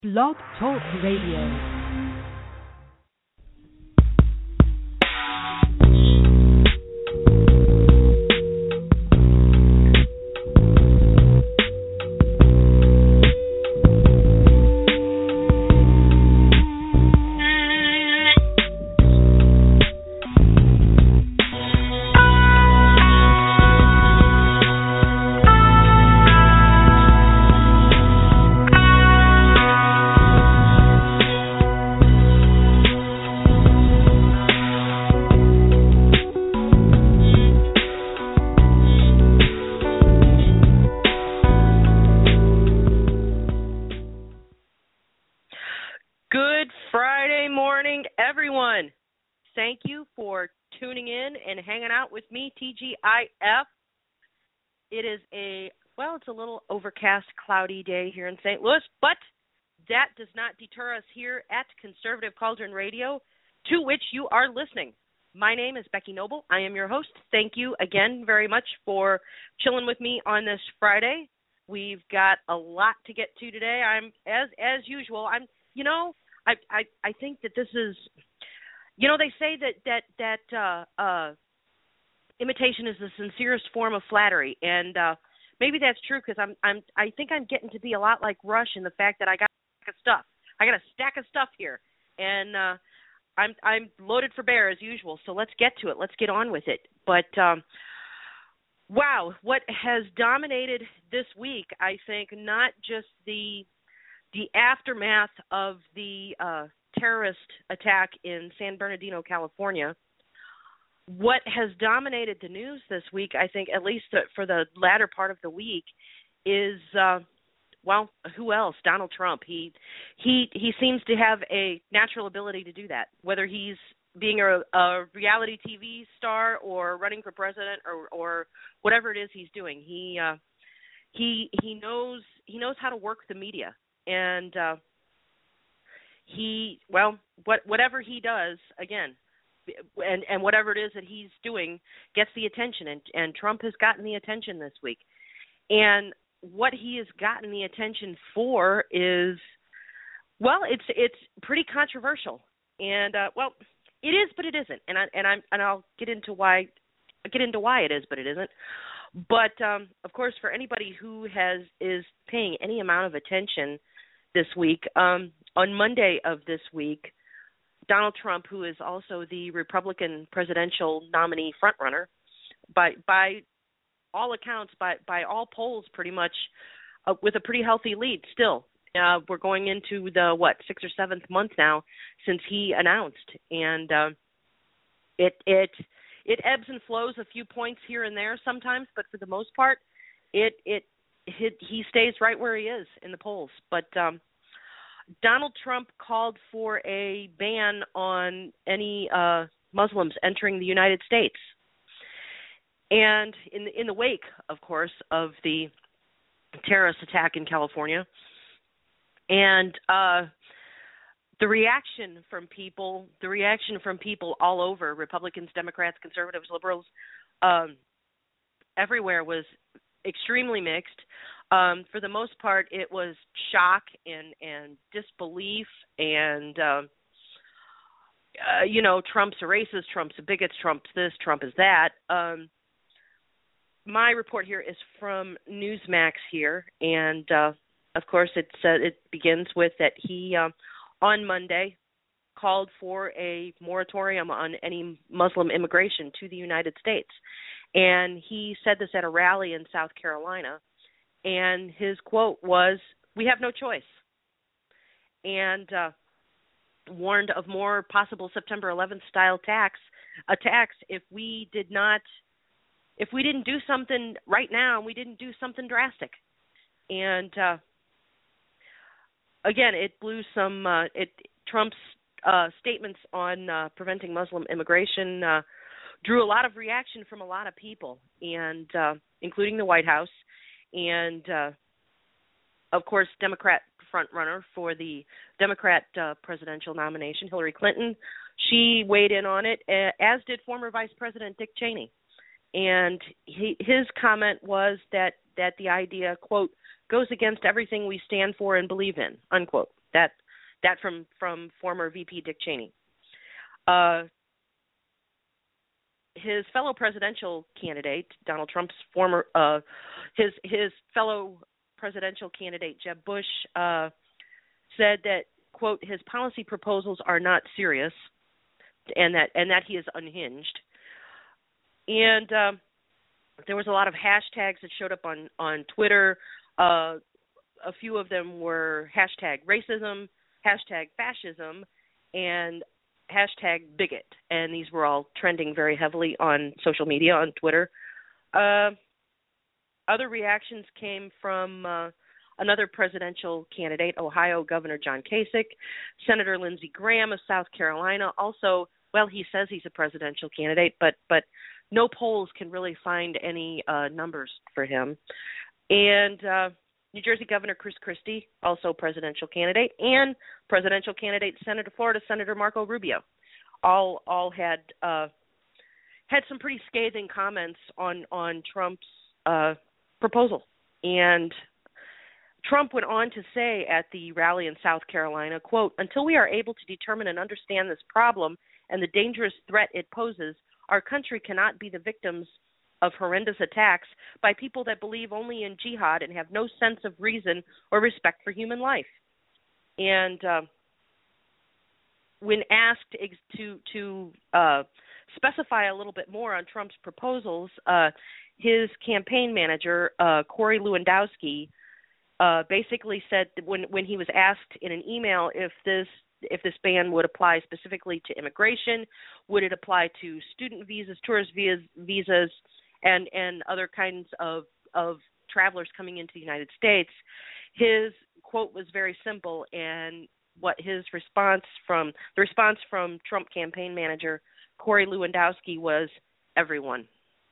Blog Talk Radio. Thank you for tuning in and hanging out with me, TGIF. It is it's a little overcast, cloudy day here in St. Louis, but that does not deter us here at Conservative Cauldron Radio, to which you are listening. My name is Becky Noble. I am your host. Thank you again very much for chilling with me on this Friday. We've got a lot to get to today. I'm as usual. I think that this is. They say that imitation is the sincerest form of flattery, and maybe that's true because I think I'm getting to be a lot like Rush in the fact that I got a stack of stuff here, and I'm loaded for bear as usual. So let's get to it. Let's get on with it. But wow, what has dominated this week? I think not just the aftermath of the terrorist attack in San Bernardino, California. What has dominated the news this week, I think, at least for the latter part of the week, is who else? Donald Trump. He seems to have a natural ability to do that, whether he's being a reality TV star or running for president or whatever it is he's doing. He knows how to work the media, and whatever he does, again, and whatever it is that he's doing gets the attention, and Trump has gotten the attention this week. And what he has gotten the attention for is, it's pretty controversial, and it is, but it isn't, and I'll get into why it is, but it isn't. But of course, for anybody who is paying any amount of attention this week, on Monday of this week, Donald Trump, who is also the Republican presidential nominee frontrunner, by all accounts, by all polls, pretty much with a pretty healthy lead still. We're going into the, 6th or 7th month now since he announced, and it ebbs and flows a few points here and there sometimes, but for the most part, he stays right where he is in the polls. But Donald Trump called for a ban on any Muslims entering the United States. And in the wake, of course, of the terrorist attack in California, and the reaction from people all over, Republicans, Democrats, conservatives, liberals, everywhere was extremely mixed. For the most part, it was shock and disbelief, and Trump's a racist, Trump's a bigot, Trump's this, Trump is that. My report here is from Newsmax here, and of course it begins with that he on Monday called for a moratorium on any Muslim immigration to the United States, and he said this at a rally in South Carolina. And his quote was, "We have no choice," and warned of more possible September 11th style attacks if we didn't do something right now and we didn't do something drastic. And again, it blew some. Trump's statements on preventing Muslim immigration drew a lot of reaction from a lot of people, and including the White House. And, of course, Democrat frontrunner for the Democrat presidential nomination, Hillary Clinton, she weighed in on it, as did former Vice President Dick Cheney. And his comment was that the idea, quote, goes against everything we stand for and believe in, unquote. That from former VP Dick Cheney. His fellow presidential candidate, Donald Trump's former his fellow presidential candidate Jeb Bush said that, quote, his policy proposals are not serious, and that he is unhinged. And there was a lot of hashtags that showed up on Twitter. A few of them were hashtag racism, hashtag fascism, and hashtag bigot. And these were all trending very heavily on social media, on Twitter. Other reactions came from another presidential candidate, Ohio Governor John Kasich, Senator Lindsey Graham of South Carolina. Also, well, he says he's a presidential candidate, but no polls can really find any numbers for him. And New Jersey Governor Chris Christie, also presidential candidate, and presidential candidate Florida Senator Marco Rubio, all had some pretty scathing comments on Trump's proposal. And Trump went on to say at the rally in South Carolina, quote, "Until we are able to determine and understand this problem and the dangerous threat it poses, our country cannot be the victims of horrendous attacks by people that believe only in jihad and have no sense of reason or respect for human life." And when asked to specify a little bit more on Trump's proposals, his campaign manager, Corey Lewandowski, basically said that when he was asked in an email if this ban would apply specifically to immigration, would it apply to student visas, tourist visas, and other kinds of travelers coming into the United States, his quote was very simple, and what his response from Trump campaign manager Corey Lewandowski was everyone.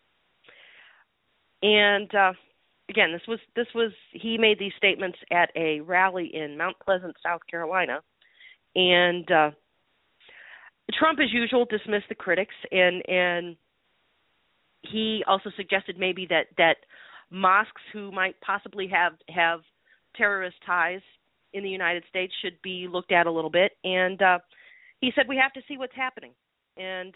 And again, this was he made these statements at a rally in Mount Pleasant, South Carolina, and Trump, as usual, dismissed the critics, and he also suggested maybe that mosques who might possibly have terrorist ties in the United States should be looked at a little bit, and he said we have to see what's happening, and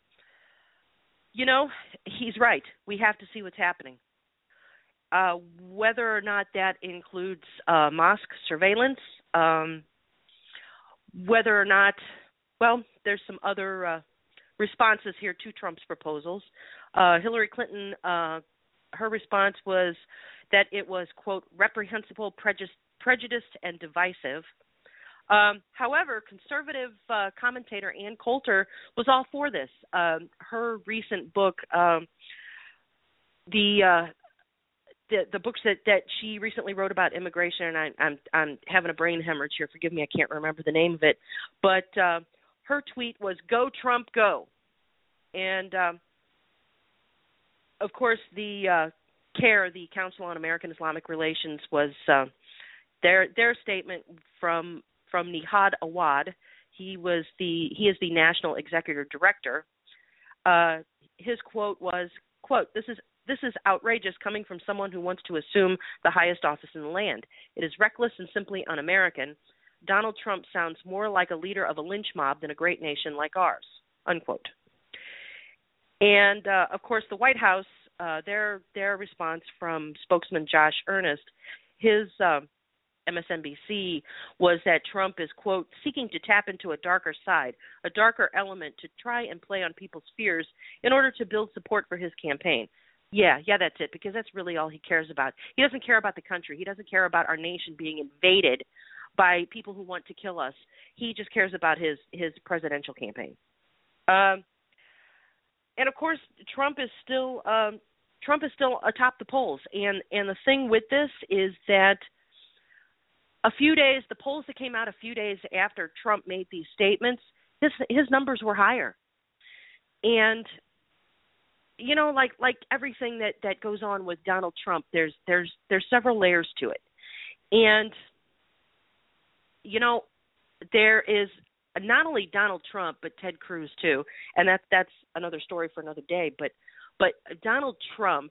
he's right. We have to see what's happening. Whether or not that includes mosque surveillance, whether or not, well, there's some other responses here to Trump's proposals. Hillary Clinton, her response was that it was, quote, reprehensible, prejudiced, and divisive. However, conservative commentator Ann Coulter was all for this. Her recent book, the books that she recently wrote about immigration, and I'm having a brain hemorrhage here. Forgive me, I can't remember the name of it. But her tweet was "Go Trump, go!" And of course, the CAIR, the Council on American Islamic Relations, was their statement from Nihad Awad. He is the national executive director. His quote was, quote, This is outrageous coming from someone who wants to assume the highest office in the land. It is reckless and simply un-American. Donald Trump sounds more like a leader of a lynch mob than a great nation like ours, unquote. And, of course, the White House, their response from spokesman Josh Earnest, his MSNBC, was that Trump is, quote, seeking to tap into a darker side, a darker element to try and play on people's fears in order to build support for his campaign. Yeah, that's it, because that's really all he cares about. He doesn't care about the country. He doesn't care about our nation being invaded by people who want to kill us. He just cares about his presidential campaign. And of course, Trump is still atop the polls. And the thing with this is that the polls that came out a few days after Trump made these statements, his numbers were higher. And like everything that goes on with Donald Trump, there's several layers to it. And there is not only Donald Trump but Ted Cruz too, and that's another story for another day. But Donald Trump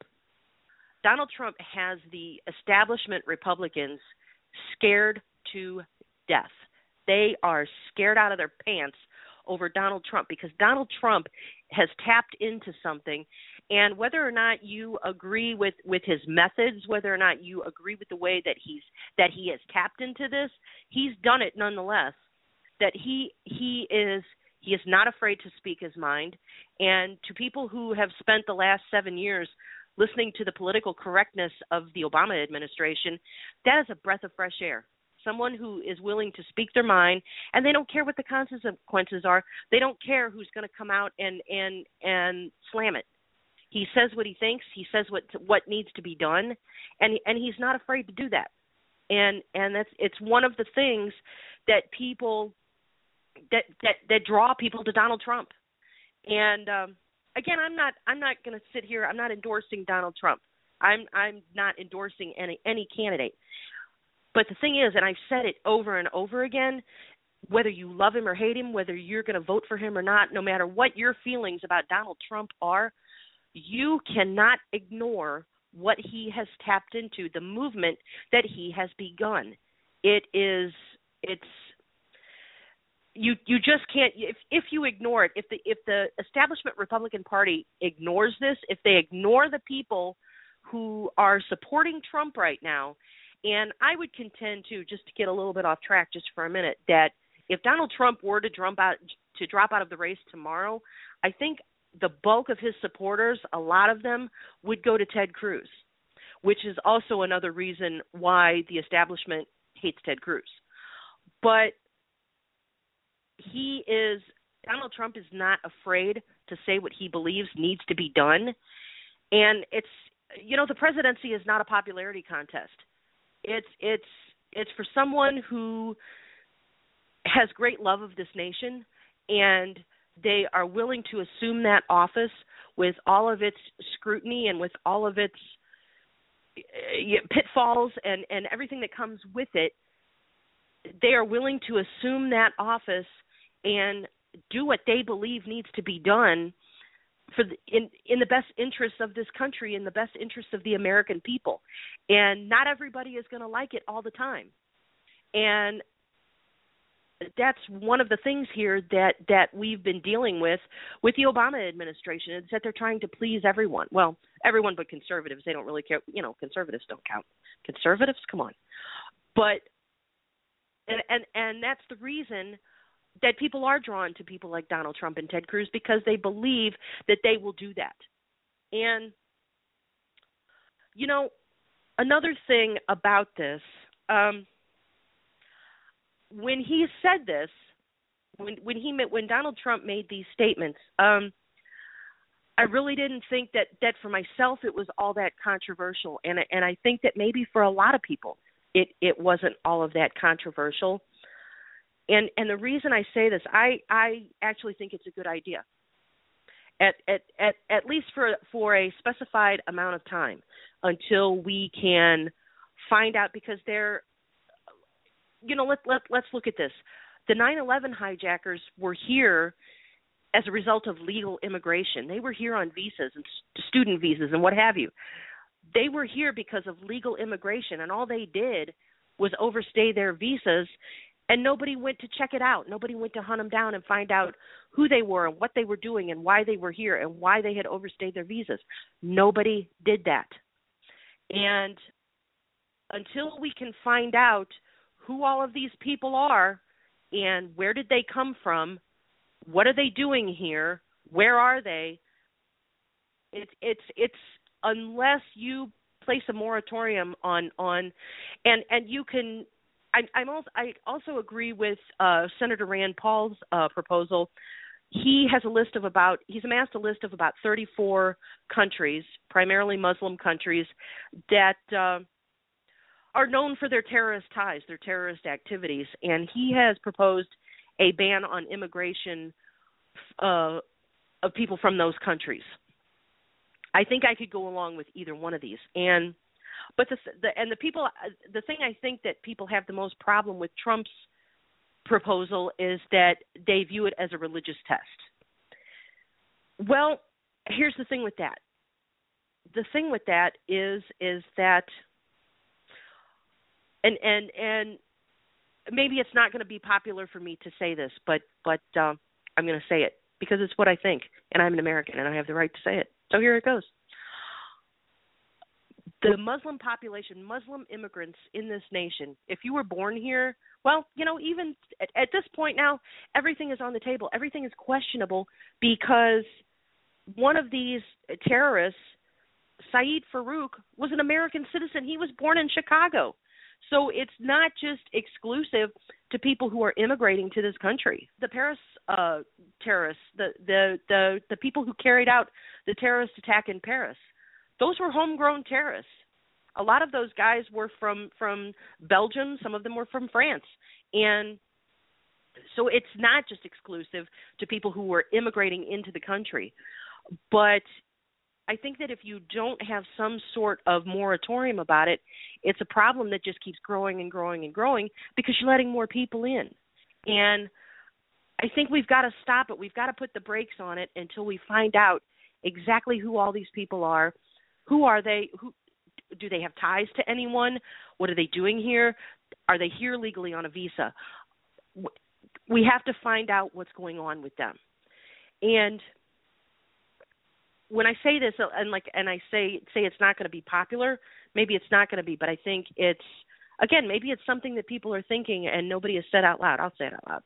has the establishment Republicans scared to death. They are scared out of their pants over Donald Trump because Donald Trump has tapped into something. And whether or not you agree with is methods, whether or not you agree with the way that he has tapped into this, he's done it nonetheless. That he is not afraid to speak his mind. And to people who have spent the last 7 years listening to the political correctness of the Obama administration, that is a breath of fresh air. Someone who is willing to speak their mind, and they don't care what the consequences are. They don't care who's going to come out and slam it. He says what he thinks. He says what needs to be done, and he's not afraid to do that. And it's one of the things that people that draw people to Donald Trump. And again, I'm not going to sit here. I'm not endorsing Donald Trump. I'm not endorsing any candidate. But the thing is, and I've said it over and over again, whether you love him or hate him, whether you're going to vote for him or not, no matter what your feelings about Donald Trump are, you cannot ignore what he has tapped into, the movement that he has begun. You just can't, if you ignore it, if the establishment Republican Party ignores this, if they ignore the people who are supporting Trump right now, and I would contend too, just to get a little bit off track just for a minute, that if Donald Trump were to drop out of the race tomorrow, I think the bulk of his supporters, a lot of them, would go to Ted Cruz, which is also another reason why the establishment hates Ted Cruz. But Donald Trump is not afraid to say what he believes needs to be done. And it's, the presidency is not a popularity contest. It's for someone who has great love of this nation, and they are willing to assume that office with all of its scrutiny and with all of its pitfalls and everything that comes with it. They are willing to assume that office and do what they believe needs to be done in the best interests of this country, in the best interests of the American people. And not everybody is going to like it all the time. And that's one of the things here that we've been dealing with the Obama administration, is that they're trying to please everyone. Well, everyone but conservatives. They don't really care. Conservatives don't count. Conservatives, come on. But and that's the reason that people are drawn to people like Donald Trump and Ted Cruz, because they believe that they will do that. And, another thing about this, when he said this, when Donald Trump made these statements, I really didn't think that for myself it was all that controversial. And I think that maybe for a lot of people it wasn't all of that controversial. And the reason I say this, I actually think it's a good idea. At least for a specified amount of time, until we can find out, because let's look at this. The 9/11 hijackers were here as a result of legal immigration. They were here on visas and student visas and what have you. They were here because of legal immigration, and all they did was overstay their visas. And nobody went to check it out. Nobody went to hunt them down and find out who they were and what they were doing and why they were here and why they had overstayed their visas. Nobody did that. And until we can find out who all of these people are and where did they come from, what are they doing here, where are they, it's unless you place a moratorium on and you can. I also agree with Senator Rand Paul's proposal. He's amassed a list of about 34 countries, primarily Muslim countries, that are known for their terrorist ties, their terrorist activities, and he has proposed a ban on immigration of people from those countries. I think I could go along with either one of these, But the thing I think that people have the most problem with Trump's proposal is that they view it as a religious test. Well, here's the thing with that. The thing with that is that, and maybe it's not going to be popular for me to say this, but I'm going to say it because it's what I think, and I'm an American, and I have the right to say it. So here it goes. The Muslim population, Muslim immigrants in this nation, if you were born here, well, even at this point now, everything is on the table. Everything is questionable because one of these terrorists, Saeed Farouk, was an American citizen. He was born in Chicago. So it's not just exclusive to people who are immigrating to this country. The Paris terrorists, the people who carried out the terrorist attack in Paris, those were homegrown terrorists. A lot of those guys were from Belgium. Some of them were from France. And so it's not just exclusive to people who were immigrating into the country. But I think that if you don't have some sort of moratorium about it, it's a problem that just keeps growing and growing and growing because you're letting more people in. And I think we've got to stop it. We've got to put the brakes on it until we find out exactly who all these people are. Who are they? Who do they have ties to anyone? What are they doing here? Are they here legally on a visa? We have to find out what's going on with them. And when I say this, and I say it's not going to be popular, maybe it's not going to be, but I think it's, again, maybe it's something that people are thinking and nobody has said out loud. I'll say it out loud.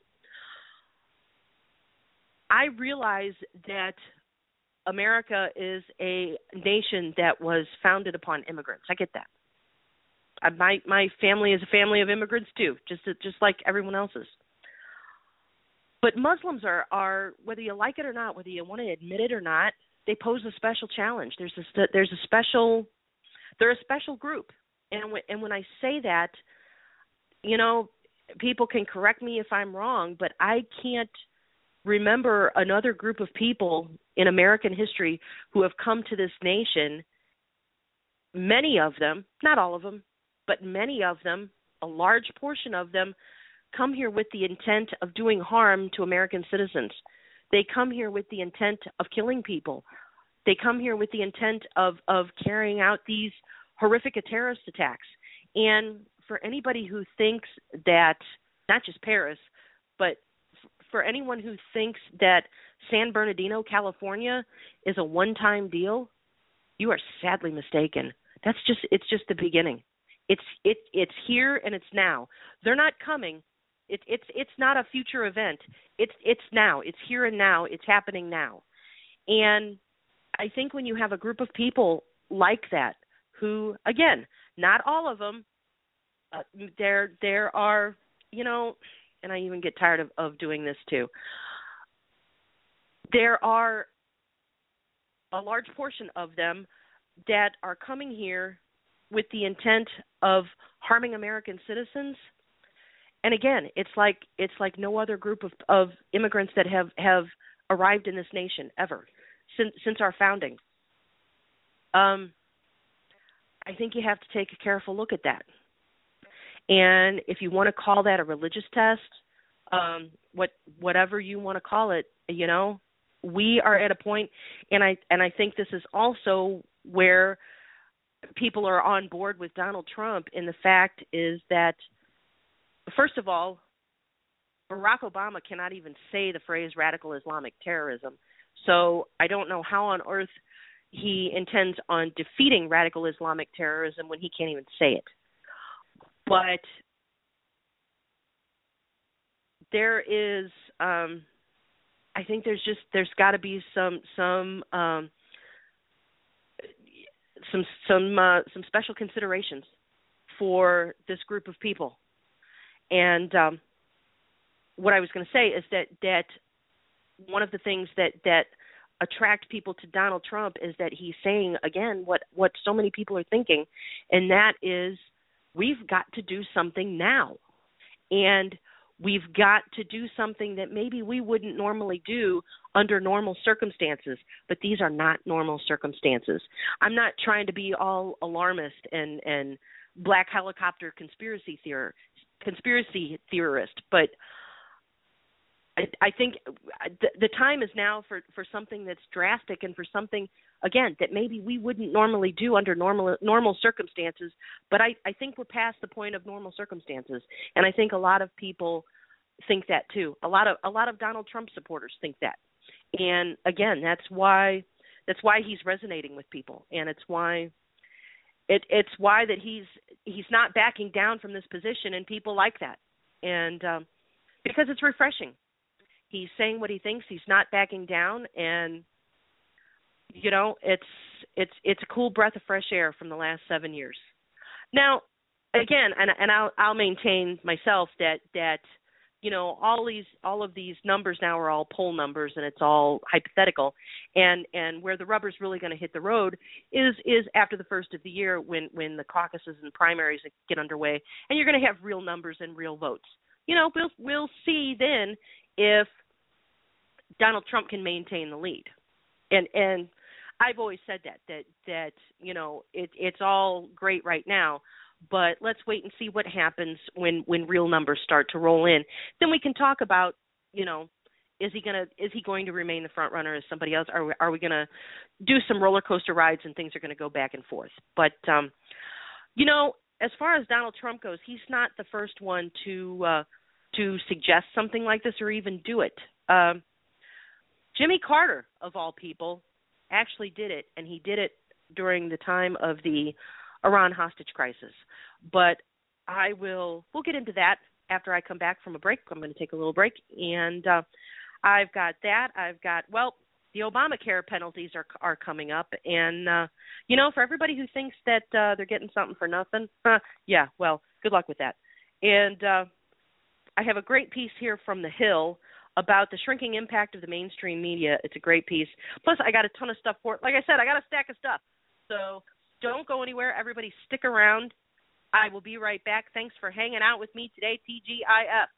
I realize that America is a nation that was founded upon immigrants. I get that. My family is a family of immigrants too, just like everyone else's. But Muslims are, whether you like it or not, whether you want to admit it or not, they pose a special challenge. They're a special group, and when I say that, people can correct me if I'm wrong, but I can't remember another group of people in American history who have come to this nation. Many of them, not all of them, but many of them, a large portion of them, come here with the intent of doing harm to American citizens. They come here with the intent of killing people. They come here with the intent of carrying out these horrific terrorist attacks. And for anybody who thinks that, not just Paris, but for anyone who thinks that San Bernardino, California is a one-time deal, you are sadly mistaken. It's just the beginning. It's here and it's now. They're not coming. It's not a future event. It's now. It's here and now. It's happening now. And I think when you have a group of people like that, who, again, not all of them, there are, and I even get tired of doing this too. There are a large portion of them that are coming here with the intent of harming American citizens. And again, it's like no other group of immigrants that have arrived in this nation ever since our founding. I think you have to take a careful look at that. And if you want to call that a religious test, whatever you want to call it, we are at a point, and I think this is also where people are on board with Donald Trump. And the fact is that, first of all, Barack Obama cannot even say the phrase radical Islamic terrorism. So I don't know how on earth he intends on defeating radical Islamic terrorism when he can't even say it. But there is, I think there's got to be some special considerations for this group of people. And what I was going to say is that one of the things that attract people to Donald Trump is that he's saying, again, what so many people are thinking, and that is we've got to do something now. And we've got to do something that maybe we wouldn't normally do under normal circumstances, but these are not normal circumstances. I'm not trying to be all alarmist and black helicopter conspiracy theorist, but I think the time is now for something that's drastic and for something, again, that maybe we wouldn't normally do under normal circumstances. But I think we're past the point of normal circumstances, and I think a lot of people think that too. A lot of Donald Trump supporters think that, and again, that's why he's resonating with people, and it's why that he's not backing down from this position, and people like that, and because it's refreshing. He's saying what he thinks. He's not backing down, and it's a cool breath of fresh air from the last 7 years. Now, again, and I'll maintain myself that all of these numbers now are all poll numbers, and it's all hypothetical, and where the rubber's really going to hit the road is after the first of the year when the caucuses and primaries get underway, and you're going to have real numbers and real votes. We'll see then if Donald Trump can maintain the lead, and I've always said that it's all great right now, but let's wait and see what happens when real numbers start to roll in. Then we can talk about is he going to remain the front runner as somebody else? Are we going to do some roller coaster rides and things are going to go back and forth? But as far as Donald Trump goes, he's not the first one to suggest something like this or even do it. Jimmy Carter, of all people, actually did it, and he did it during the time of the Iran hostage crisis. But we'll get into that after I come back from a break. I'm going to take a little break, and I've got that. The Obamacare penalties are coming up, and for everybody who thinks that they're getting something for nothing, good luck with that. And I have a great piece here from The Hill about the shrinking impact of the mainstream media. It's a great piece. Plus, I got a ton of stuff for it. Like I said, I got a stack of stuff. So don't go anywhere. Everybody stick around. I will be right back. Thanks for hanging out with me today, TGIF.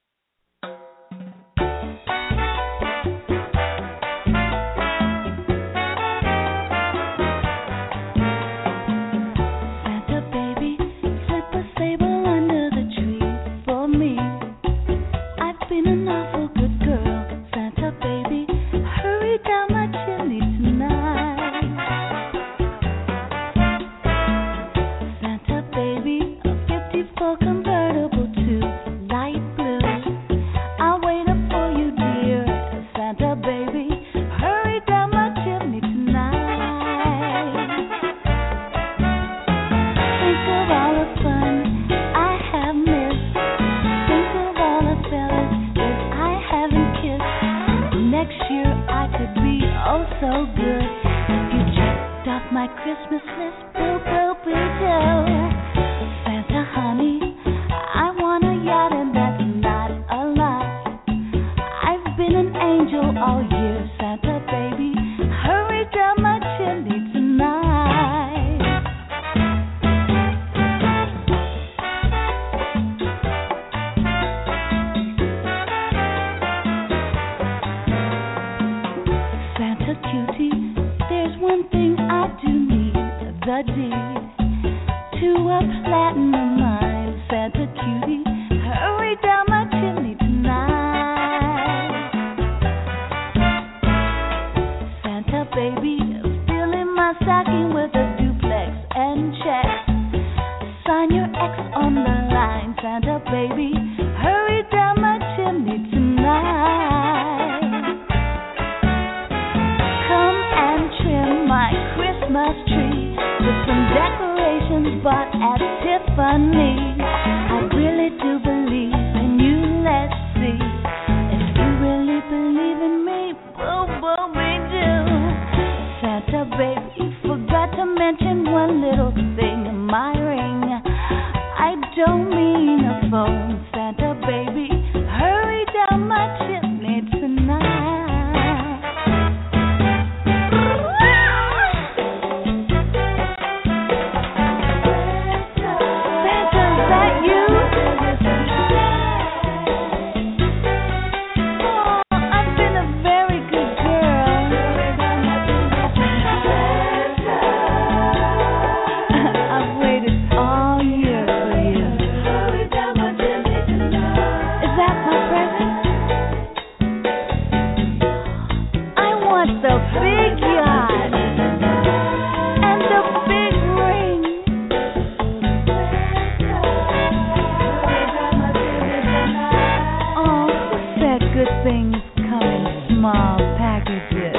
things come in small packages.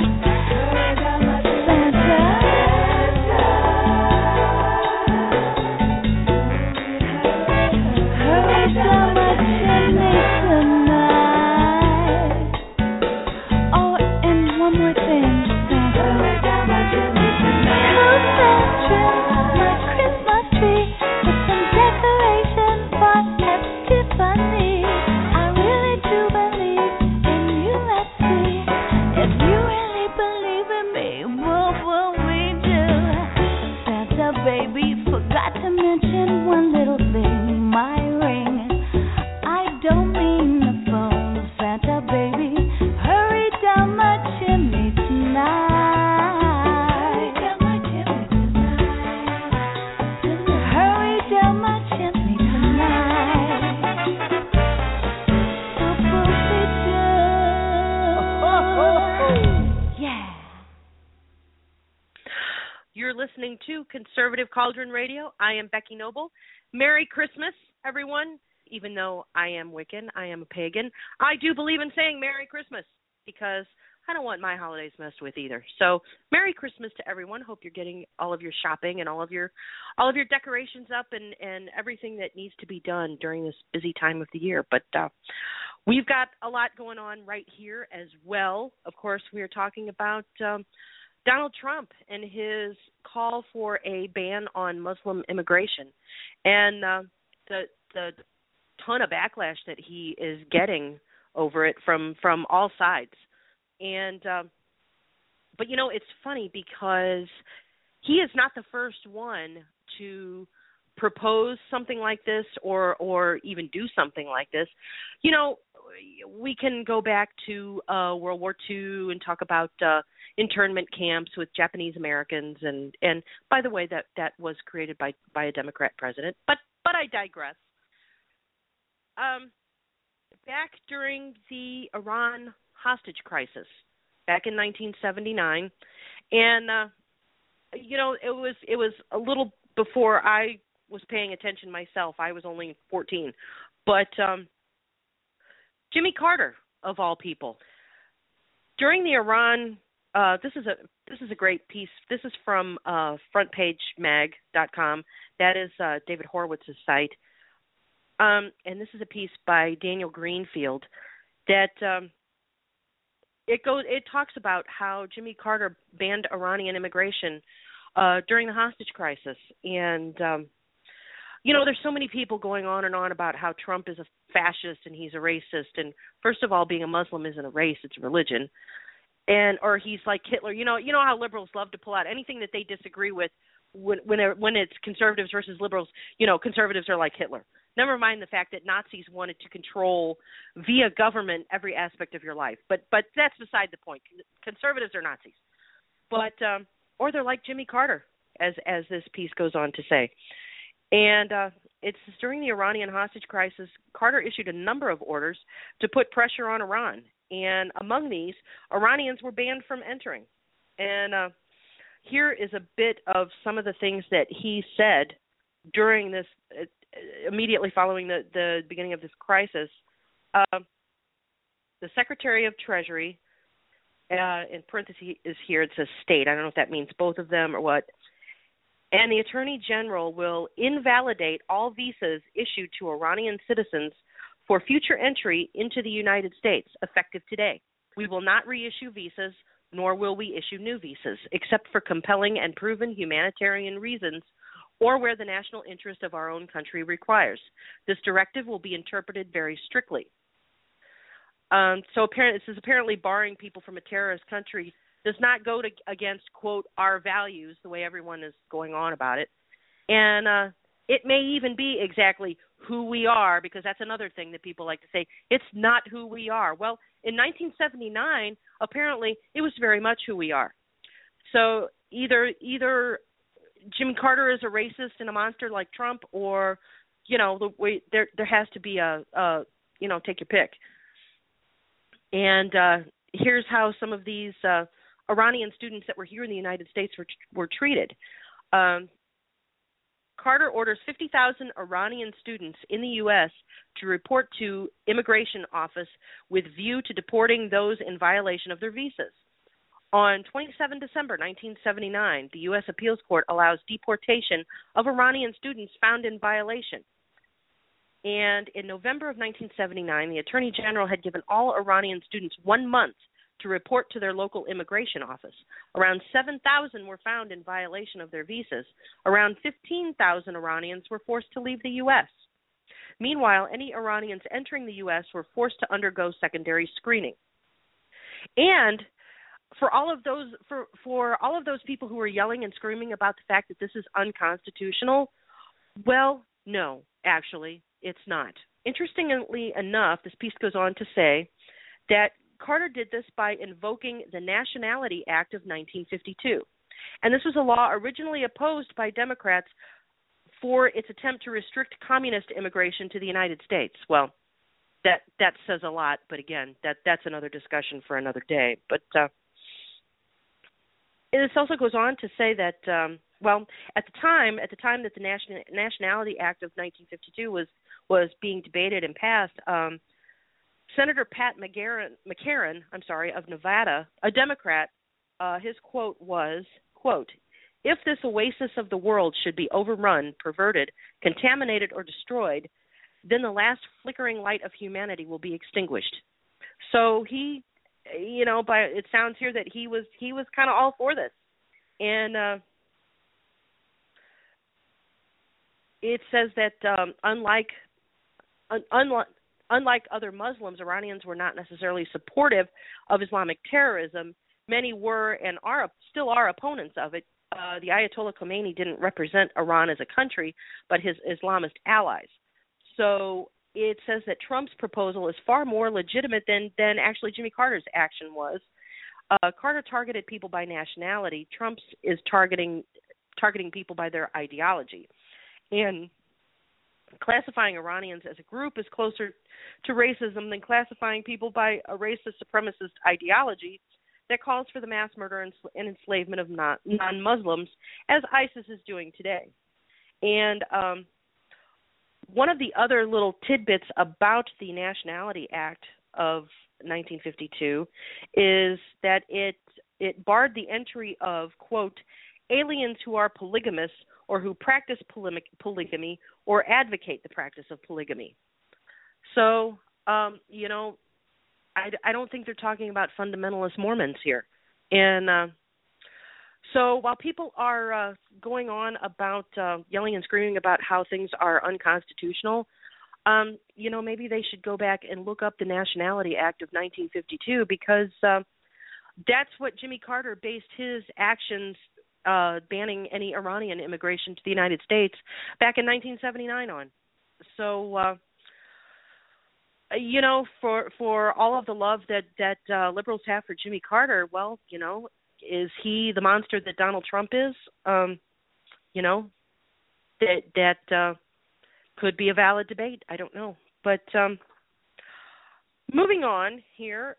Listening to Conservative Cauldron Radio. I am Becky Noble. Merry Christmas, everyone. Even though I am Wiccan, I am a pagan, I do believe in saying Merry Christmas because I don't want my holidays messed with either. So Merry Christmas to everyone. Hope you're getting all of your shopping and all of your decorations up and everything that needs to be done during this busy time of the year. But we've got a lot going on right here as well. Of course, we are talking about Donald Trump and his call for a ban on Muslim immigration, and the ton of backlash that he is getting over it from all sides. And but you know, it's funny because he is not the first one to propose something like this or even do something like this. You know, we can go back to World War II and talk about internment camps with Japanese Americans, and by the way, that was created by a Democrat president. But I digress. Back during the Iran hostage crisis, back in 1979, and you know, it was a little before I was paying attention myself. I was only 14, but Jimmy Carter, of all people, during the Iran. This is a great piece. This is from frontpagemag.com. That is David Horowitz's site, and this is a piece by Daniel Greenfield that it talks about how Jimmy Carter banned Iranian immigration during the hostage crisis, and you know, there's so many people going on and on about how Trump is a fascist and he's a racist, and first of all, being a Muslim isn't a race; it's a religion. Or he's like Hitler. You know how liberals love to pull out anything that they disagree with when it's conservatives versus liberals. You know, conservatives are like Hitler. Never mind the fact that Nazis wanted to control via government every aspect of your life. But that's beside the point. Conservatives are Nazis. But or they're like Jimmy Carter, as this piece goes on to say. And it's during the Iranian hostage crisis, Carter issued a number of orders to put pressure on Iran. And among these, Iranians were banned from entering. And here is a bit of some of the things that he said during this, immediately following the beginning of this crisis. The Secretary of Treasury, in parentheses here, it says state. I don't know if that means both of them or what. And the Attorney General will invalidate all visas issued to Iranian citizens for future entry into the United States, effective today. We will not reissue visas, nor will we issue new visas, except for compelling and proven humanitarian reasons or where the national interest of our own country requires. This directive will be interpreted very strictly. So this is apparently barring people from a terrorist country does not go against, quote, our values, the way everyone is going on about it. And it may even be exactly who we are, because that's another thing that people like to say. It's not who we are. Well, in 1979, apparently, it was very much who we are. So either Jimmy Carter is a racist and a monster like Trump, or, you know, there has to be a take your pick. And here's how some of these Iranian students that were here in the United States were treated. Carter orders 50,000 Iranian students in the U.S. to report to immigration office with view to deporting those in violation of their visas. On 27 December 1979, the U.S. Appeals Court allows deportation of Iranian students found in violation. And in November of 1979, the Attorney General had given all Iranian students 1 month to report to their local immigration office. Around 7,000 were found in violation of their visas. Around 15,000 Iranians were forced to leave the U.S. Meanwhile, any Iranians entering the U.S. were forced to undergo secondary screening. And for all of those people who are yelling and screaming about the fact that this is unconstitutional, well, no, actually, it's not. Interestingly enough, this piece goes on to say that Carter did this by invoking the Nationality Act of 1952. And this was a law originally opposed by Democrats for its attempt to restrict communist immigration to the United States. Well, that says a lot, but again, that's another discussion for another day. But this also goes on to say that, at the time that the Nationality Act of 1952 was being debated and passed, Senator Pat McCarran, of Nevada, a Democrat, his quote was, quote, "If this oasis of the world should be overrun, perverted, contaminated, or destroyed, then the last flickering light of humanity will be extinguished." So he, it sounds here that he was kind of all for this. And it says that unlike other Muslims, Iranians were not necessarily supportive of Islamic terrorism. Many were and still are opponents of it. The Ayatollah Khomeini didn't represent Iran as a country, but his Islamist allies. So it says that Trump's proposal is far more legitimate than actually Jimmy Carter's action was. Carter targeted people by nationality. Trump's is targeting people by their ideology. And classifying Iranians as a group is closer to racism than classifying people by a racist supremacist ideology that calls for the mass murder and enslavement of non-Muslims, as ISIS is doing today. And one of the other little tidbits about the Nationality Act of 1952 is that it barred the entry of, quote, aliens who are polygamists or who practice polygamy or advocate the practice of polygamy. So, I don't think they're talking about fundamentalist Mormons here. And so while people are going on about yelling and screaming about how things are unconstitutional, maybe they should go back and look up the Nationality Act of 1952 because that's what Jimmy Carter based his actions banning any Iranian immigration to the United States back in 1979 on. So, for all of the love that liberals have for Jimmy Carter, well, is he the monster that Donald Trump is? That could be a valid debate. I don't know. But moving on here,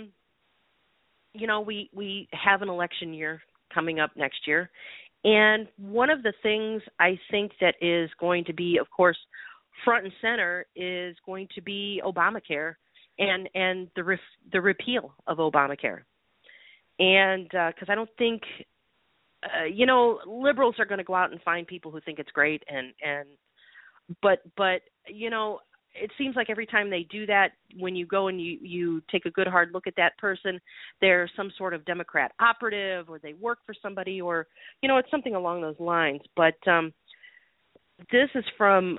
we have an election year coming up next year. And one of the things I think that is going to be, of course, front and center is going to be Obamacare and the repeal of Obamacare. And because I don't think, liberals are going to go out and find people who think it's great. But it seems like every time they do that, when you go and you take a good hard look at that person, they're some sort of Democrat operative or they work for somebody or, it's something along those lines. But this is from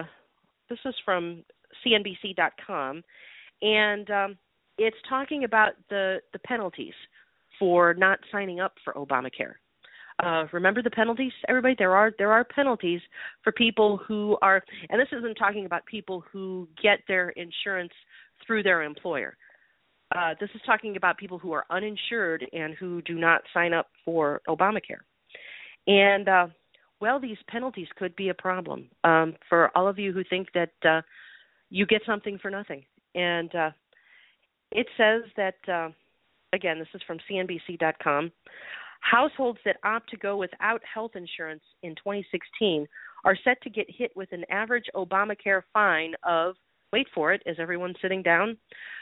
CNBC.com, and it's talking about the penalties for not signing up for Obamacare. Remember the penalties, everybody? There are penalties for people who are, and this isn't talking about people who get their insurance through their employer. This is talking about people who are uninsured and who do not sign up for Obamacare. And, these penalties could be a problem for all of you who think that you get something for nothing. And it says that, again, this is from CNBC.com, households that opt to go without health insurance in 2016 are set to get hit with an average Obamacare fine of, wait for it, as everyone's sitting down,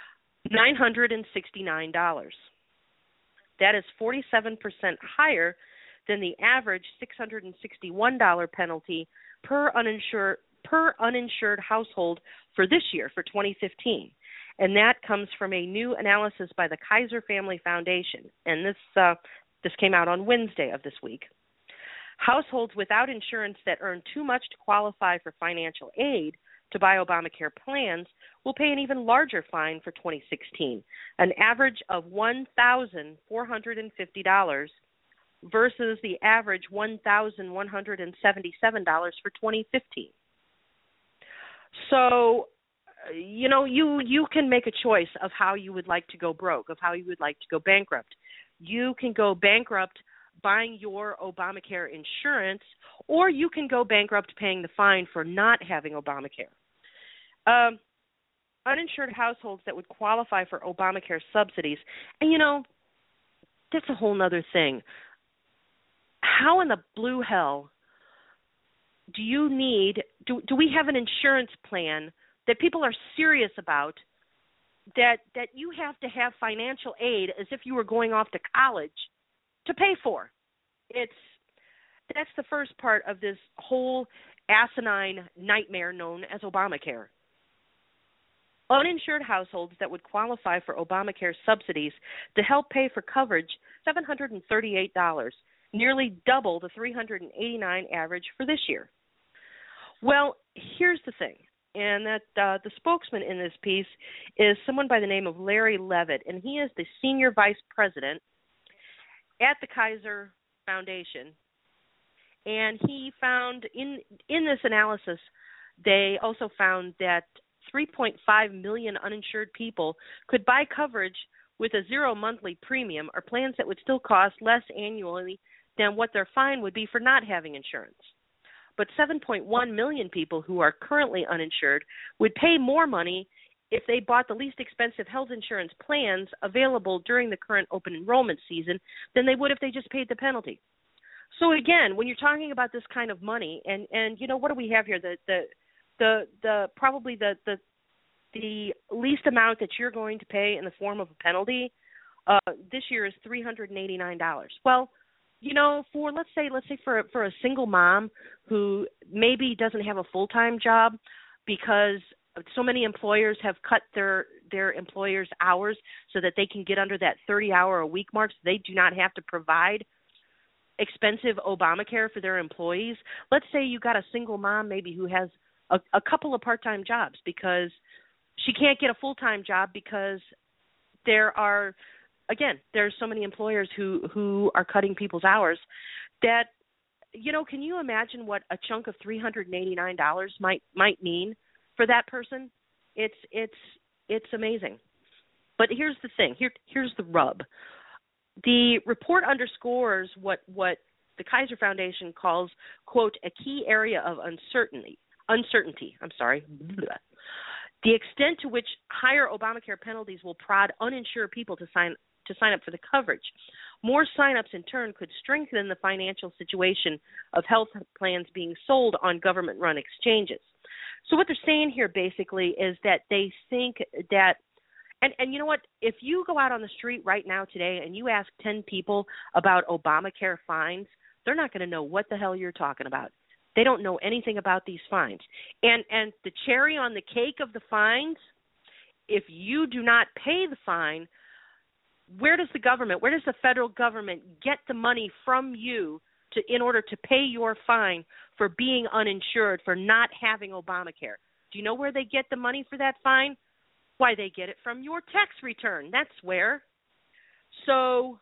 $969. That is 47% higher than the average $661 penalty per uninsured household for this year, for 2015. And that comes from a new analysis by the Kaiser Family Foundation. And this came out on Wednesday of this week. Households without insurance that earn too much to qualify for financial aid to buy Obamacare plans will pay an even larger fine for 2016, an average of $1,450 versus the average $1,177 for 2015. So, you can make a choice of how you would like to go broke, of how you would like to go bankrupt. You can go bankrupt buying your Obamacare insurance, or you can go bankrupt paying the fine for not having Obamacare. Uninsured households that would qualify for Obamacare subsidies, and that's a whole other thing. How in the blue hell do you need, do we have an insurance plan that people are serious about that you have to have financial aid as if you were going off to college to pay for? That's the first part of this whole asinine nightmare known as Obamacare. Uninsured households that would qualify for Obamacare subsidies to help pay for coverage, $738, nearly double the $389 average for this year. Well, here's the thing, and that the spokesman in this piece is someone by the name of Larry Levitt, and he is the senior vice president at the Kaiser Foundation. And he found in this analysis, they also found that 3.5 million uninsured people could buy coverage with a zero monthly premium or plans that would still cost less annually than what their fine would be for not having insurance. But 7.1 million people who are currently uninsured would pay more money if they bought the least expensive health insurance plans available during the current open enrollment season than they would if they just paid the penalty. So again, when you're talking about this kind of money, and what do we have here? The probably the least amount that you're going to pay in the form of a penalty this year is $389. Well, for let's say for a single mom who maybe doesn't have a full-time job because so many employers have cut their employers' hours so that they can get under that 30-hour-a-week mark, so they do not have to provide expensive Obamacare for their employees. Let's say you got a single mom maybe who has a couple of part-time jobs because she can't get a full-time job because there's so many employers who are cutting people's hours that, can you imagine what a chunk of $389 might mean for that person? It's amazing. But here's the thing. Here's the rub. The report underscores what the Kaiser Foundation calls, quote, a key area of uncertainty. The extent to which higher Obamacare penalties will prod uninsured people to sign up for the coverage. More signups in turn could strengthen the financial situation of health plans being sold on government-run exchanges. So what they're saying here basically is that they think that, and you know what, if you go out on the street right now today and you ask 10 people about Obamacare fines, they're not going to know what the hell you're talking about. They don't know anything about these fines. And the cherry on the cake of the fines, if you do not pay the fine, where does the federal government get the money from you in order to pay your fine for being uninsured, for not having Obamacare? Do you know where they get the money for that fine? Why, they get it from your tax return. That's where. So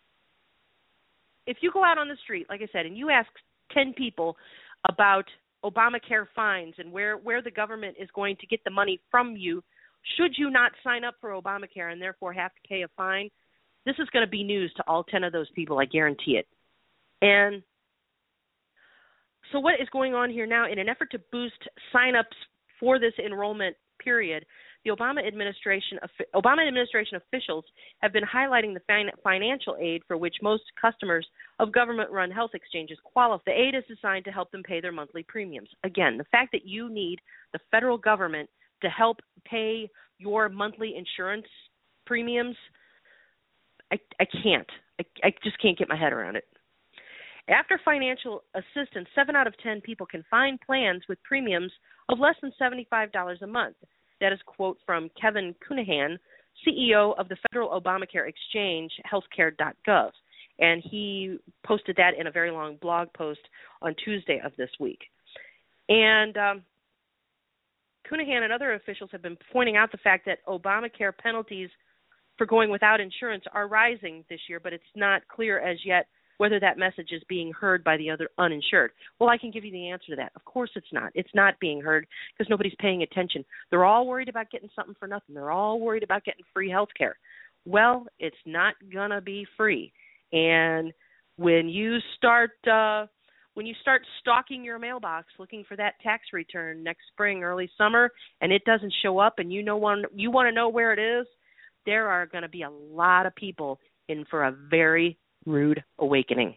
if you go out on the street, like I said, and you ask 10 people about Obamacare fines and where the government is going to get the money from you, should you not sign up for Obamacare and therefore have to pay a fine, this is going to be news to all 10 of those people, I guarantee it. And so what is going on here now, in an effort to boost signups for this enrollment period, the Obama administration officials have been highlighting the financial aid for which most customers of government-run health exchanges qualify. The aid is designed to help them pay their monthly premiums. Again, the fact that you need the federal government to help pay your monthly insurance premiums, I just can't get my head around it. After financial assistance, 7 out of 10 people can find plans with premiums of less than $75 a month. That is a quote from Kevin Cunahan, CEO of the Federal Obamacare Exchange, healthcare.gov. And he posted that in a very long blog post on Tuesday of this week. And Cunahan and other officials have been pointing out the fact that Obamacare penalties for going without insurance are rising this year, but it's not clear as yet whether that message is being heard by the other uninsured. Well, I can give you the answer to that. Of course it's not. It's not being heard because nobody's paying attention. They're all worried about getting something for nothing. They're all worried about getting free health care. Well, it's not going to be free. And when you start stalking your mailbox looking for that tax return next spring, early summer, and it doesn't show up and you want to know where it is, there are going to be a lot of people in for a very rude awakening.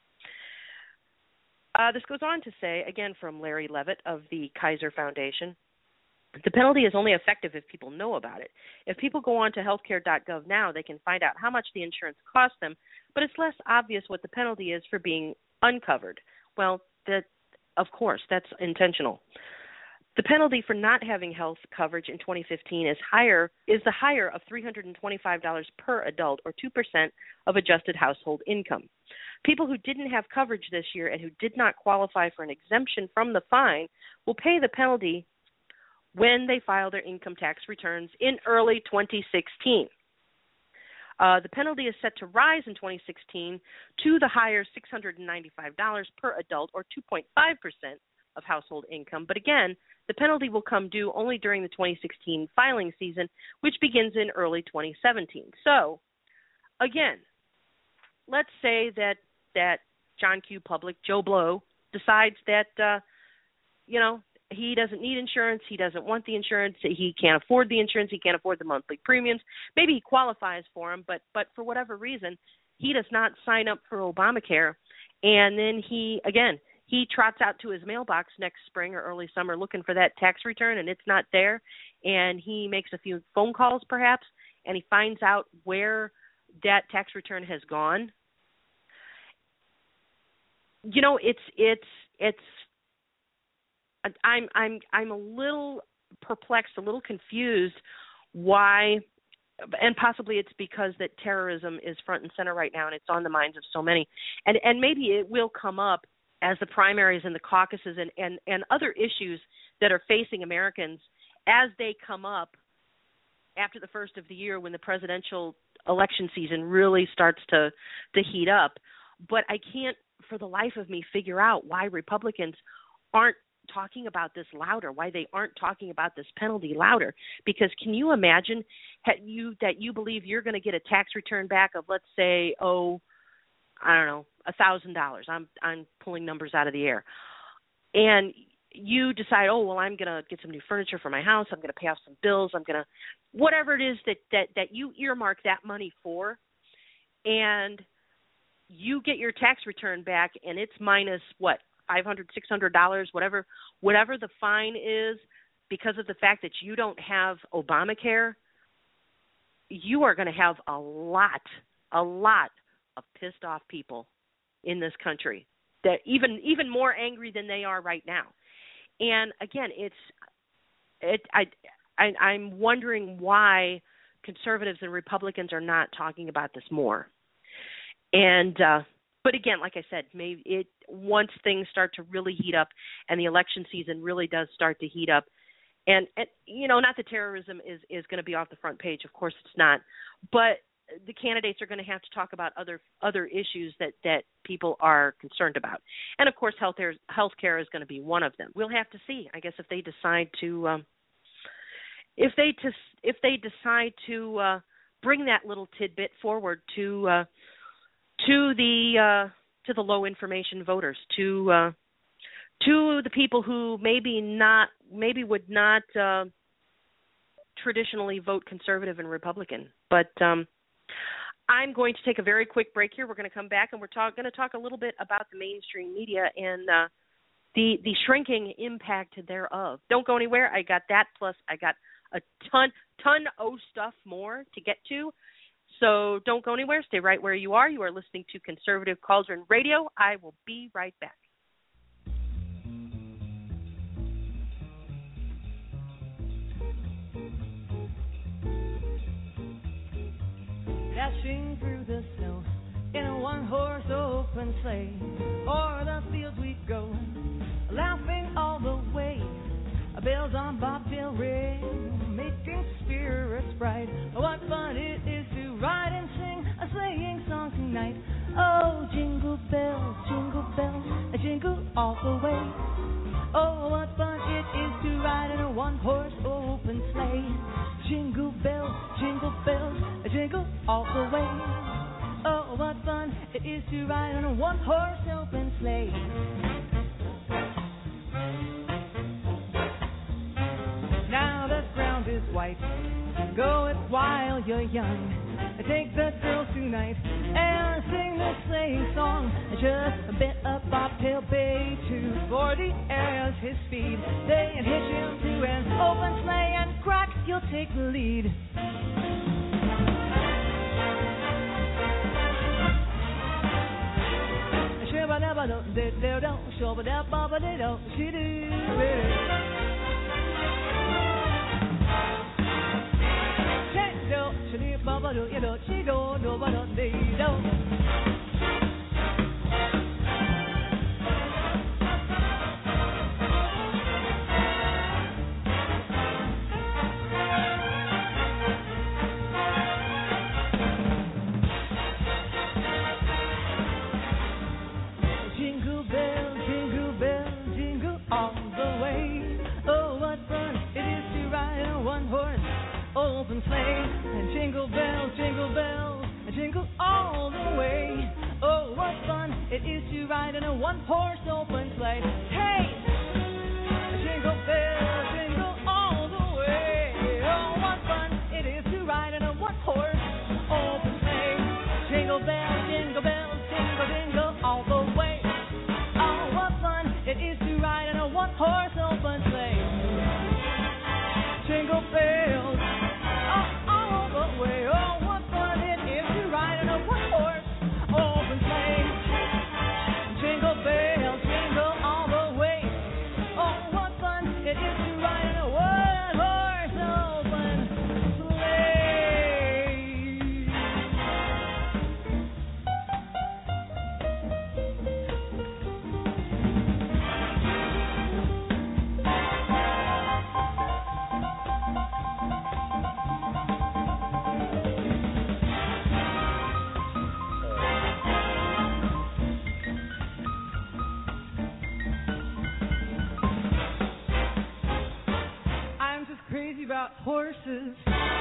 This goes on to say, again from Larry Levitt of the Kaiser Foundation, the penalty is only effective if people know about it. If people go on to healthcare.gov now, they can find out how much the insurance costs them, but it's less obvious what the penalty is for being uncovered. Well, of course, that's intentional. The penalty for not having health coverage in 2015 is the higher of $325 per adult, or 2% of adjusted household income. People who didn't have coverage this year and who did not qualify for an exemption from the fine will pay the penalty when they file their income tax returns in early 2016. The penalty is set to rise in 2016 to the higher $695 per adult, or 2.5% of household income. But again, the penalty will come due only during the 2016 filing season, which begins in early 2017. So, again, let's say that John Q. Public, Joe Blow, decides that, he doesn't need insurance, he doesn't want the insurance, he can't afford the insurance, he can't afford the monthly premiums. Maybe he qualifies for them, but for whatever reason, he does not sign up for Obamacare, and then he trots out to his mailbox next spring or early summer looking for that tax return, and it's not there, and he makes a few phone calls perhaps, and he finds out where that tax return has gone. I'm a little perplexed, a little confused why, and possibly it's because that terrorism is front and center right now and it's on the minds of so many. And maybe it will come up as the primaries and the caucuses and other issues that are facing Americans as they come up after the first of the year when the presidential election season really starts to heat up. But I can't for the life of me figure out why Republicans aren't talking about this louder, why they aren't talking about this penalty louder. Because can you imagine that you believe you're going to get a tax return back of, let's say, $1,000. I'm pulling numbers out of the air. And you decide, I'm going to get some new furniture for my house. I'm going to pay off some bills. I'm going to, whatever it is that you earmark that money for, and you get your tax return back, and it's minus what, $500, $600, whatever the fine is, because of the fact that you don't have Obamacare, you are going to have a lot of pissed off people in this country that even more angry than they are right now. And again, I'm wondering why conservatives and Republicans are not talking about this more. And but again, like I said, maybe once things start to really heat up and the election season really does start to heat up, and not that terrorism is going to be off the front page, of course it's not, but the candidates are going to have to talk about other issues that people are concerned about, and of course healthcare is going to be one of them. We'll have to see, I guess, if they decide to bring that little tidbit forward to the low information voters, to the people who maybe would not traditionally vote conservative and Republican. But I'm going to take a very quick break here. We're going to come back and we're going to talk a little bit about the mainstream media and the shrinking impact thereof. Don't go anywhere. I got that, plus I got a ton of stuff more to get to. So don't go anywhere. Stay right where you are. You are listening to Conservative Cauldron Radio. I will be right back. Dashing through the snow in a one-horse open sleigh, o'er the fields we go, laughing all the way. Bells on bobtail ring, making spirits bright. What fun it is to ride and sing a sleighing song tonight. Oh, jingle bells, jingle all the way. Oh, what fun it is to ride in a one-horse open sleigh. Jingle bells, jingle all the way. Oh, what fun it is to ride on a one-horse open sleigh. Now the ground is white, go it while you're young. Take the girls tonight and sing the sleighing song. Just a bit of bobtail bay too, for the air's his speed. They hitch him to an open sleigh and crack, you'll take the lead. Open sleigh, and jingle bells, jingle all the way. Oh, what fun it is to ride in a one-horse open sleigh. Hey, jingle bells, jingle all the way. Oh, what fun it is to ride in a one-horse open sleigh. Jingle bells, jingle all the way. Oh, what fun it is to ride in a one-horse open sleigh. Jingle bells. Way. Oh, what fun it is to ride in a one-horse open sleigh. Jingle bells, jingle all the way. Oh, what fun it is to ride in a one-horse open about horses.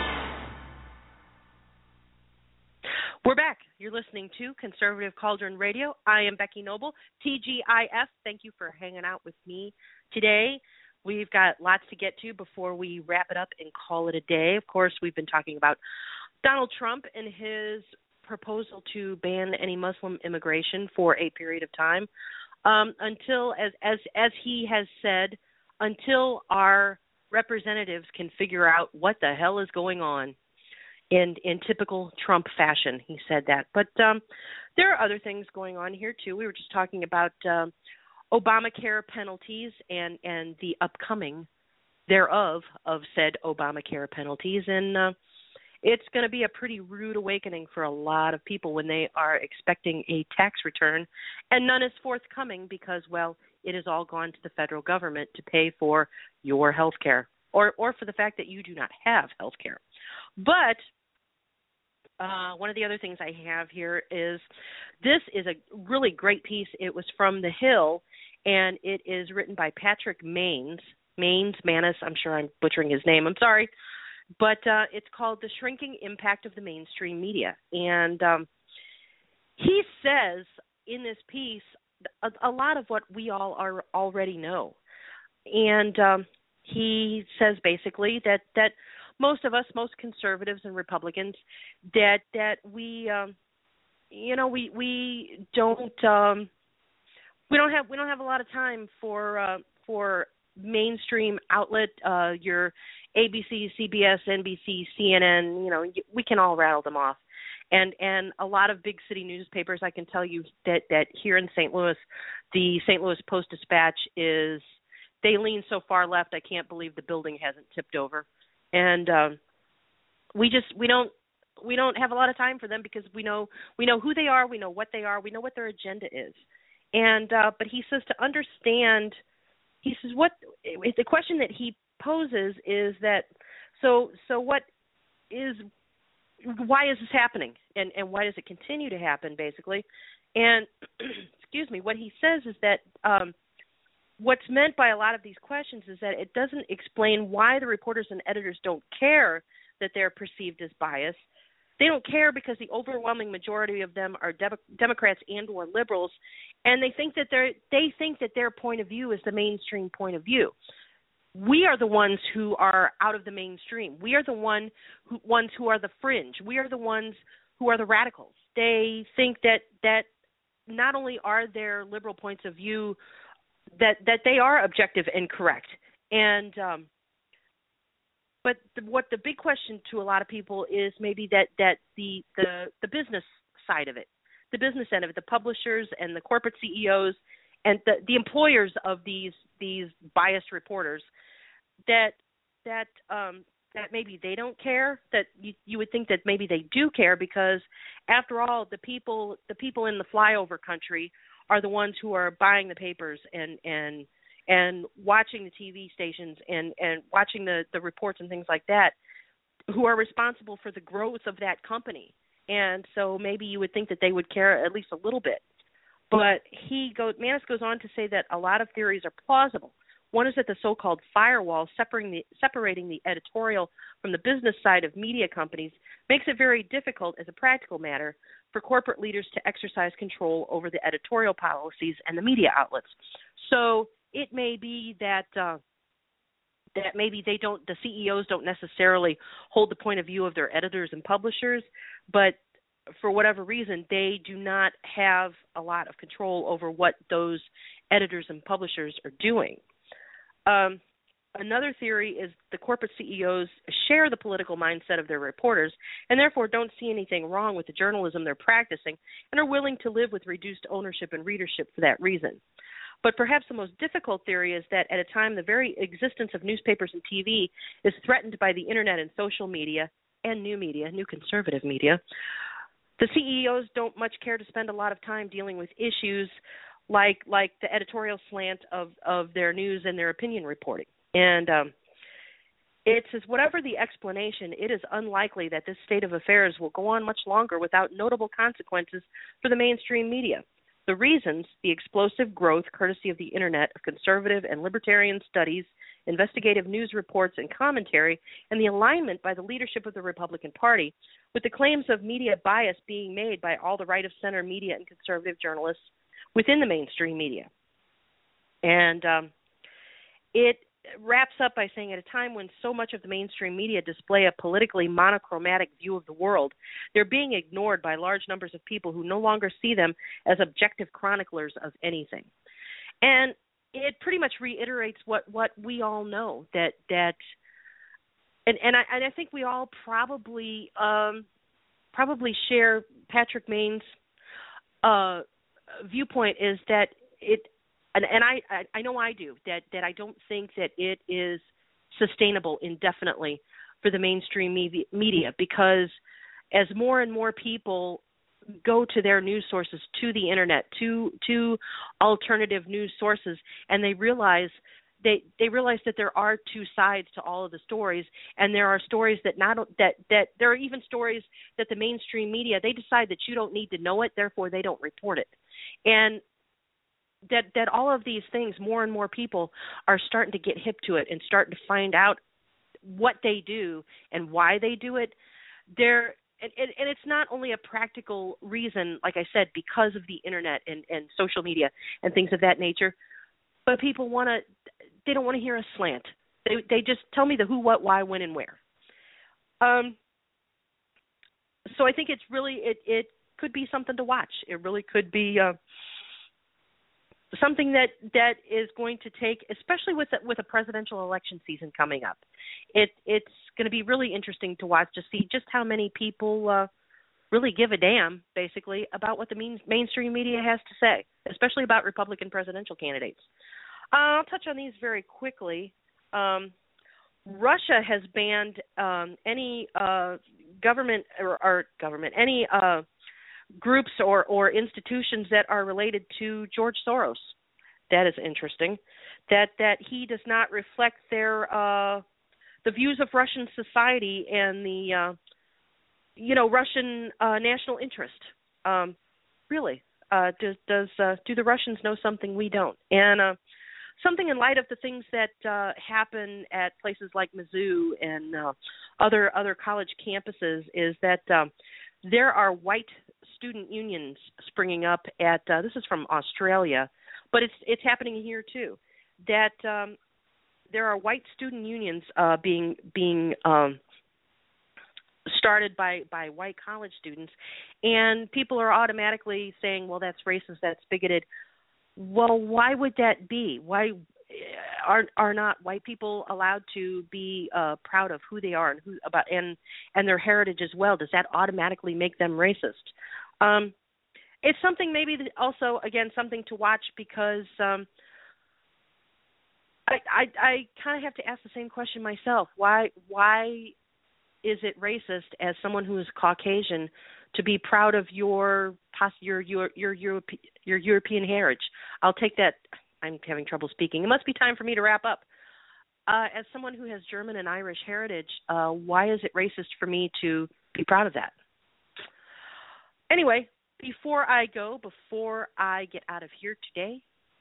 We're back. You're listening to Conservative Cauldron Radio. I am Becky Noble, TGIF. Thank you for hanging out with me today. We've got lots to get to before we wrap it up and call it a day. Of course, we've been talking about Donald Trump and his proposal to ban any Muslim immigration for a period of time until, as he has said, until our representatives can figure out what the hell is going on in typical Trump fashion. He said that. But there are other things going on here, too. We were just talking about Obamacare penalties and the upcoming thereof of said Obamacare penalties. And it's going to be a pretty rude awakening for a lot of people when they are expecting a tax return and none is forthcoming because, well, it has all gone to the federal government to pay for your health care or for the fact that you do not have health care. But one of the other things I have here is this is a really great piece. It was from The Hill, and it is written by Patrick Manes, I'm sure I'm butchering his name. I'm sorry. But it's called The Shrinking Impact of the Mainstream Media. And he says in this piece a lot of what we all already know. And he says basically that most of us, most conservatives and Republicans, that we we don't have a lot of time for mainstream outlet, your ABC, CBS, NBC, CNN. We can all rattle them off, and a lot of big city newspapers. I can tell you that here in St. Louis, the St. Louis Post-Dispatch they lean so far left. I can't believe the building hasn't tipped over, and we don't have a lot of time for them because we know who they are, we know what they are, we know what their agenda is. And but he says to understand, he says what the question that he poses is that so why is this happening, and why does it continue to happen, basically? And excuse me, what he says is that what's meant by a lot of these questions is that it doesn't explain why the reporters and editors don't care that they're perceived as biased. They don't care because the overwhelming majority of them are Democrats and or liberals, and they think that their point of view is the mainstream point of view. We are the ones who are out of the mainstream. We are the ones who are the fringe. We are the ones who are the radicals. They think that not only are their liberal points of view that they are objective and correct, and but what the big question to a lot of people is maybe that the business side of it, the business end of it, the publishers and the corporate CEOs and the employers of these biased reporters, that maybe they don't care. That you would think that maybe they do care, because after all, the people in the flyover country are the ones who are buying the papers and watching the TV stations and watching the reports and things like that, who are responsible for the growth of that company. And so maybe you would think that they would care at least a little bit. But Maness goes on to say that a lot of theories are plausible. One is that the so-called firewall separating the editorial from the business side of media companies makes it very difficult as a practical matter for corporate leaders to exercise control over the editorial policies and the media outlets. So it may be that maybe the CEOs don't necessarily hold the point of view of their editors and publishers, but for whatever reason, they do not have a lot of control over what those editors and publishers are doing. Another theory is the corporate CEOs share the political mindset of their reporters and therefore don't see anything wrong with the journalism they're practicing and are willing to live with reduced ownership and readership for that reason. But perhaps the most difficult theory is that at a time the very existence of newspapers and TV is threatened by the internet and social media and new conservative media, the CEOs don't much care to spend a lot of time dealing with issues like the editorial slant of their news and their opinion reporting. And it says, whatever the explanation, it is unlikely that this state of affairs will go on much longer without notable consequences for the mainstream media. The reasons, the explosive growth, courtesy of the internet, of conservative and libertarian studies, investigative news reports and commentary, and the alignment by the leadership of the Republican Party with the claims of media bias being made by all the right-of-center media and conservative journalists within the mainstream media. And it wraps up by saying, at a time when so much of the mainstream media display a politically monochromatic view of the world, they're being ignored by large numbers of people who no longer see them as objective chroniclers of anything. And it pretty much reiterates what we all know, that and I think we all probably share Patrick Main's viewpoint, is that it. And I know I do, that I don't think that it is sustainable indefinitely for the mainstream media, because as more and more people go to their news sources, to the internet, to alternative news sources, and they realize that there are two sides to all of the stories, and there are stories that there are even stories that the mainstream media, they decide that you don't need to know it, therefore they don't report it. And that all of these things, more and more people are starting to get hip to it and starting to find out what they do and why they do it. And it's not only a practical reason, like I said, because of the internet and social media and things of that nature, but people they don't want to hear a slant. They just tell me the who, what, why, when, and where. So I think it's really it could be something to watch. It really could be something that is going to take, especially with a presidential election season coming up. It's going to be really interesting to watch to see just how many people really give a damn, basically, about what the mainstream media has to say, especially about Republican presidential candidates. I'll touch on these very quickly. Russia has banned any government any groups or institutions that are related to George Soros. That is interesting. That he does not reflect the views of Russian society and the Russian national interest. Really, do the Russians know something we don't? And something in light of the things that happen at places like Mizzou and other college campuses is that there are white student unions springing up at this is from Australia, but it's happening here too. That there are white student unions being started by white college students, and people are automatically saying, well, that's racist, that's bigoted. Well, why would that be? Why are not white people allowed to be proud of who they are and their heritage as well? Does that automatically make them racist? It's something maybe that also, again, something to watch because I kind of have to ask the same question myself. Why is it racist as someone who is Caucasian to be proud of your European heritage? I'll take that. I'm having trouble speaking. It must be time for me to wrap up. As someone who has German and Irish heritage, why is it racist for me to be proud of that? Anyway, before I get out of here today,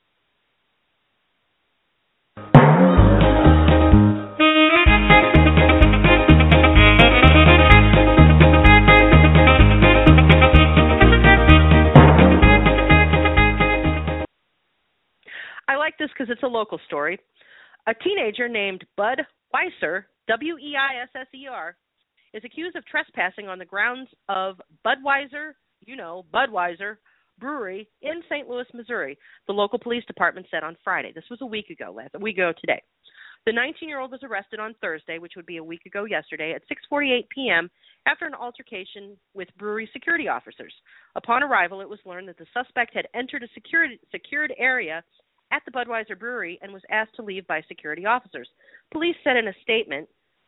I like this because it's a local story. A teenager named Bud Weiser, Weisser, is accused of trespassing on the grounds of Budweiser Brewery in St. Louis, Missouri, the local police department said on Friday. This was a week ago today. The 19-year-old was arrested on Thursday, which would be a week ago yesterday, at 6:48 p.m. after an altercation with brewery security officers. Upon arrival, it was learned that the suspect had entered a secured area at the Budweiser Brewery and was asked to leave by security officers. Police said in a statement,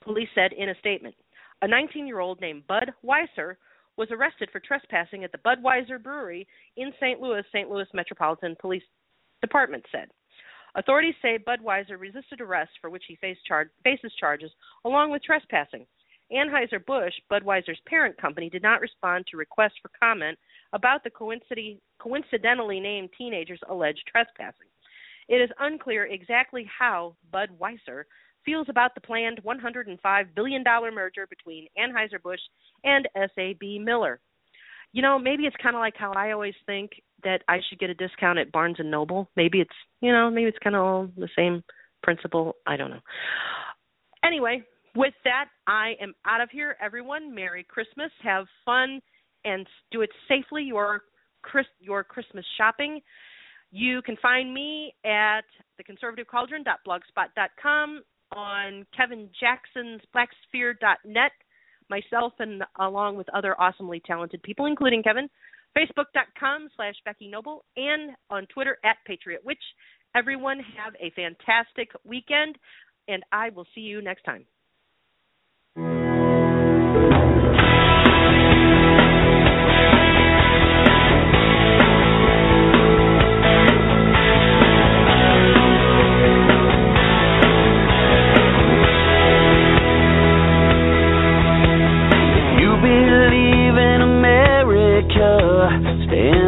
a 19-year-old named Bud Weiser was arrested for trespassing at the Budweiser Brewery in St. Louis Metropolitan Police Department said. Authorities say Budweiser resisted arrest, for which he faces charges, along with trespassing. Anheuser-Busch, Budweiser's parent company, did not respond to requests for comment about the coincidentally named teenager's alleged trespassing. It is unclear exactly how Bud Weiser feels about the planned $105 billion merger between Anheuser-Busch and SAB Miller. You know, maybe it's kind of like how I always think that I should get a discount at Barnes & Noble. Maybe it's kind of all the same principle. I don't know. Anyway, with that, I am out of here. Everyone, Merry Christmas. Have fun and do it safely, your Christmas shopping. You can find me at theconservativecauldron.blogspot.com, on Kevin Jackson's blacksphere.net, myself and along with other awesomely talented people, including Kevin, facebook.com/Becky Noble, and on Twitter @PatriotWitch. Everyone have a fantastic weekend, and I will see you next time. Staying